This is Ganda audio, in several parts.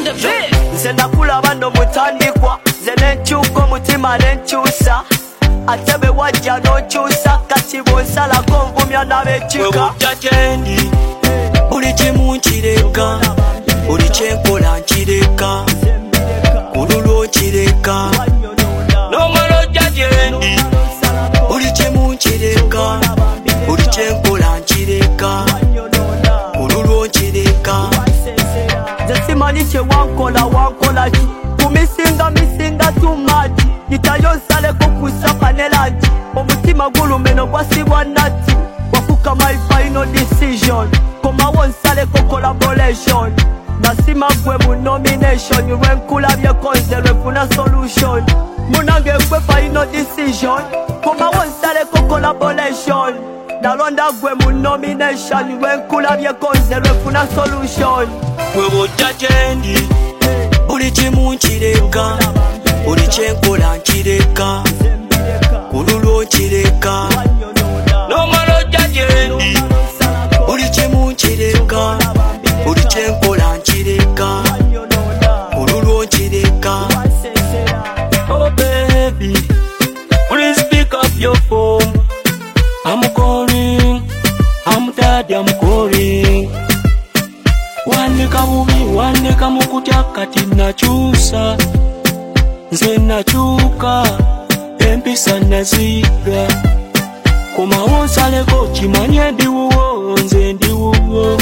on the beat. Nze nakulaba no mutandikwa, nze nenkyuka omutima nenkyusa, ate bwe wajja n'okyusa, kati bw'onsalako nvumya n'ab'ekika. Bwe bujja gyendi buli kimu nkireka, buli kyenkola nkireka, kululwo nkireka. N'omala ojja gyendi buli kimu nkireka, buli kyenkola nkireka, kululwo nkireka. Nze simanyi kye wankola ki, kumisinga too much, yitayo nsaleko kusapa ne lanti, omutima gulumeno gwasibwa nati, wafuka my final decision, komawo nsaleko collaboration, nasima gwe mu nomination, lwenkulabye nze lwefuna solution, munange gwe final decision, komawo nsaleko collaboration, nalonda gwe mu nomination, lwenkulabye nze lwefuna solution. Bwe bujja gyendi buli kimu nkireka, buli kyenkola nkireka, kululwo nkireka. N'omala ojja gyendi buli kimu nkireka, buli kyenkola nkireka, kululwo nkireka. Oh baby, please pick up your phone. I'm calling, I'm daddy, I'm calling. Wandika bubi, wandika mukutya kati nakyusa, nze nakyuka, empisa naziga. Komawo nsaleko kimanye ndi wuwo, nze ndi wuwo,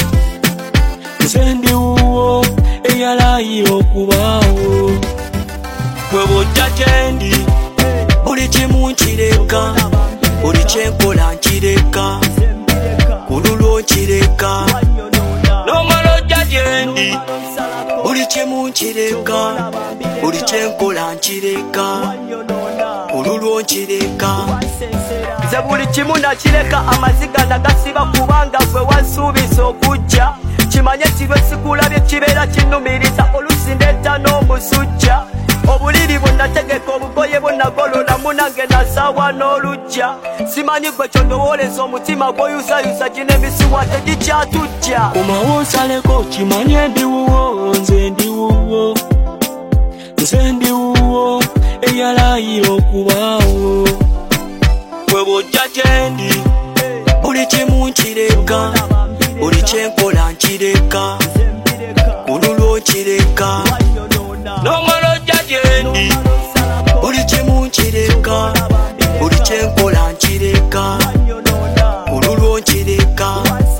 nze ndi wuwo, eyalaayira okubaawo. Bwe bujja gyendi buli kimu nkireka, buli kyenkola nkireka, kululwo nkireka. N'omala ojja gyendi buli kimu nkireka, buli kyenkola nkireka, kululwo nkireka. Nze buli kimu nakireka, amaziga nagasiba kubanga gwe wansuubiza okujja, kimanye kirwe sikulabye kibeera kinnumiriza, oluusi ndeeta n'omusujja, obuliri bwe nategeka obugoye bwe nagolola, munange nasaawa n'olujja, simanyi gwe kyondowooleza omutima gw'oyusayusa, gino emisiwa tegikyatujja. Komawo nsaleko kimanye ndi wuwo, nze ndi wuwo, nze ndi wuwo, eyalaayira okubaawo. Bwe bujja gyendi buli kimu nkireka, buli kyenkola nkireka, kululwo nkireka. N'omala ojja gyendi buli kimu nkireka, buli kyenkola nkireka, kululwo nkireka.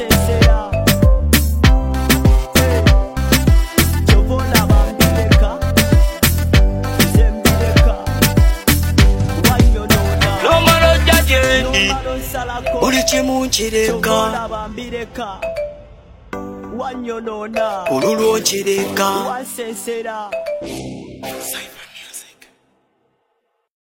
N'omala ojja gyendi buli kimu nkireka, kululwo nkireka.